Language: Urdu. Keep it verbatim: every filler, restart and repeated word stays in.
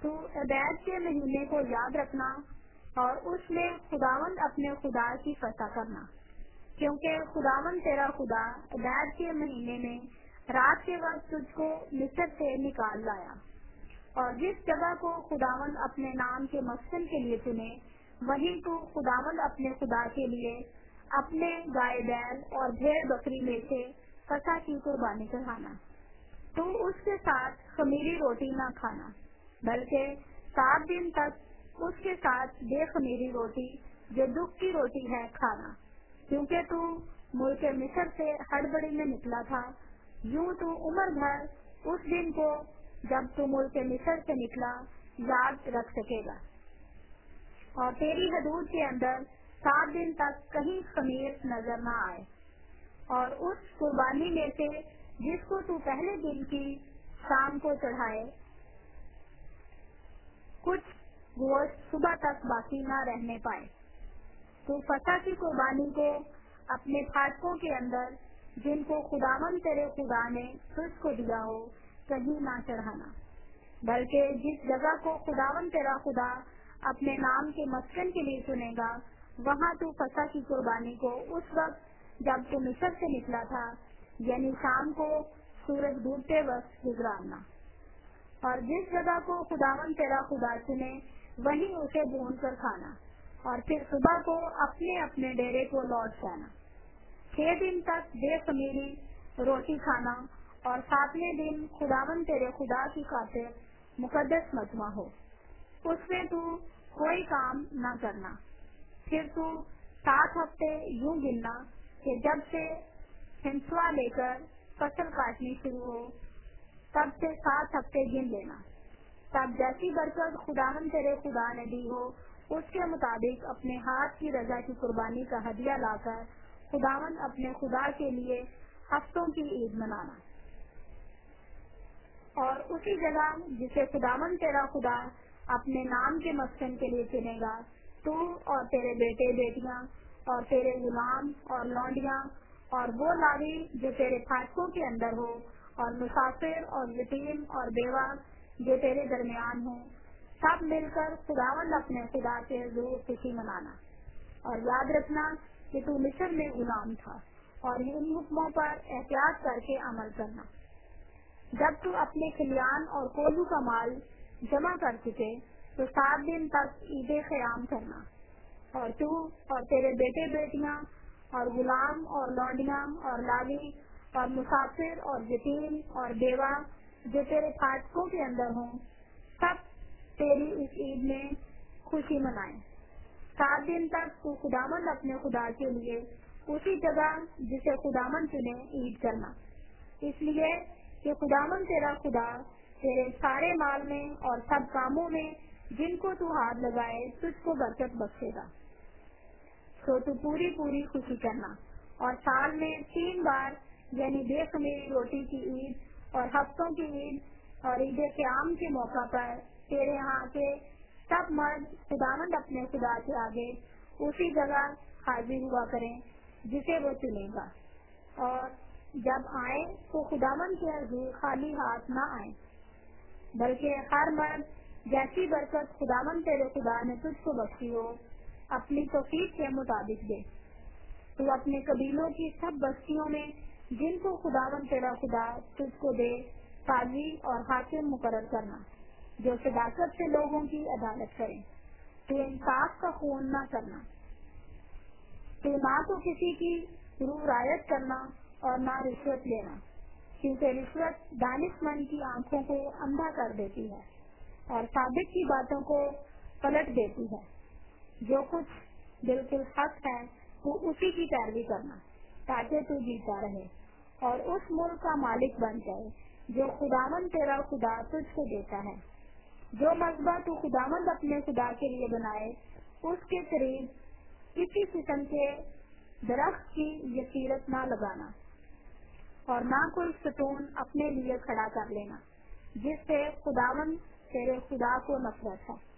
تو عبید کے مہینے کو یاد رکھنا اور اس میں خداوند اپنے خدا کی فتح کرنا، کیونکہ خداوند تیرا خدا عبید کے مہینے میں رات کے وقت تجھ کو مصر سے نکال لایا۔ اور جس جگہ کو خداوند اپنے نام کے مسکن کے لیے چنے، وہیں تو خداوند اپنے خدا کے لیے اپنے گائے بیل اور بھیڑ بکری میں سے فسح کی قربانی چڑھانا۔ تو اس کے ساتھ خمیری روٹی نہ کھانا، بلکہ سات دن تک اس کے ساتھ بے خمیری روٹی جو دکھ کی روٹی ہے کھانا، کیونکہ تو ملک مصر سے ہڑبڑی میں نکلا تھا۔ یوں تو عمر بھر اس دن کو جب تو ملک مصر سے نکلا یاد رکھ سکے گا، اور تیری حدود کے اندر سات دن تک کہیں خمیر نظر نہ آئے۔ اور اس قربانی میں سے جس کو تو پہلے دن کی شام کو چڑھائے، کچھ گوشت صبح تک باقی نہ رہنے پائے۔ تو فسح کی قربانی کو اپنے پھاٹکوں کے اندر جن کو خداوند تیرے خدا نے تجھ کو دیا ہو کہیں نہ چڑھانا، بلکہ جس جگہ کو خداوند تیرا خدا اپنے نام کے مسکن کے لیے چنے گا، وہاں تو فسح کی قربانی کو اس وقت جب تو مصر سے نکلا تھا، یعنی شام کو سورج ڈوبتے وقت گزارنا۔ اور جس جگہ کو خداوند تیرا خدا چنے وہیں اسے بھون کر کھانا، اور پھر صبح کو اپنے اپنے ڈیرے کو لوٹ جانا۔ چھ دن تک بے خمیری روٹی کھانا، اور ساتویں دن خداوند تیرے خدا کی خاطر مقدس مجمع ہو، اس میں تو کوئی کام نہ کرنا۔ پھر تو سات ہفتے یوں گننا کہ جب سے ہنسوا لے کر فصل کاٹنی شروع ہو تب سے سات ہفتے گن لینا۔ تب جیسی برکت خداوند تیرے خدا نے دی ہو اس کے مطابق اپنے ہاتھ کی رضا کی قربانی کا ہدیہ لا کر خداوند اپنے خدا کے لیے ہفتوں کی عید منانا۔ اور اسی جگہ جسے خداوند تیرا خدا اپنے نام کے مسکن کے لیے چنے گا، تو اور تیرے بیٹے بیٹیاں اور تیرے غلام اور لونڈیاں اور وہ لاوی جو تیرے پھاٹکوں کے اندر ہو، اور مسافر اور یتیم اور بیوہ جو تیرے درمیان ہوں، سب مل کر خداوند اپنے خدا کے حضور خوشی منانا۔ اور یاد رکھنا کہ تو مصر میں غلام تھا، اور ان حکموں پر احتیاط کر کے عمل کرنا۔ جب تو اپنے کھلیان اور کوزو کا مال جمع کر چکے تو سات دن تک عید قیام کرنا، اور تو اور تیرے بیٹے بیٹیاں اور غلام اور لونڈیاں اور لاوی اور مسافر اور یتیم اور بیوہ جو تیرے پھاٹکوں کے اندر ہوں، سب تیری اس عید میں خوشی منائیں۔ سات دن تک تو خداوند اپنے خدا کے لیے اسی جگہ جسے خداوند چنے عید کرنا، اس لیے کہ خداوند تیرا خدا تیرے سارے مال میں اور سب کاموں میں جن کو تو ہاتھ لگائے تجھ کو برکت بخشے گا۔ تو تو پوری پوری خوشی کرنا، اور سال میں تین بار یعنی بے خمیری روٹی کی عید اور ہفتوں کی عید اور عید قیام کے موقع پر تیرے ہاں کے سب مرد خداوند اپنے خدا کے آگے اسی جگہ حاضر ہوا کریں جسے وہ چنے گا، اور جب آئیں تو خداوند کے حضور خالی ہاتھ نہ آئیں، بلکہ ہر مرد جیسی برکت خداوند تیرے خدا نے تجھ کو بخشی ہو اپنی توفیق کے مطابق دے۔ تو اپنے قبیلوں کی سب بستیوں میں جن کو خداوند تیرا خدا تجھ کو دے قاضی اور حاکم مقرر کرنا جو صداقت سے لوگوں کی عدالت کریں۔ تو انصاف کا خون نہ کرنا، تو نہ تو کسی کی روح رعایت کرنا اور نہ رشوت لینا، کیونکہ رشوت دانش مند کی آنکھوں کو اندھا کر دیتی ہے اور ثابت کی باتوں کو پلٹ دیتی ہے۔ جو کچھ بالکل حق ہے تو اسی کی پیروی کرنا تاکہ تو جیتا رہے اور اس ملک کا مالک بن جائے جو خداوند تیرا خدا تجھ کو دیتا ہے۔ جو مذبح تو خداوند اپنے خدا کے لیے بنائے اس کے قریب کسی قسم کے درخت کی یسیرت نہ لگانا، اور نہ کوئی ستون اپنے لیے کھڑا کر لینا جس سے خداوند تیرے خدا کو نفرت ہے۔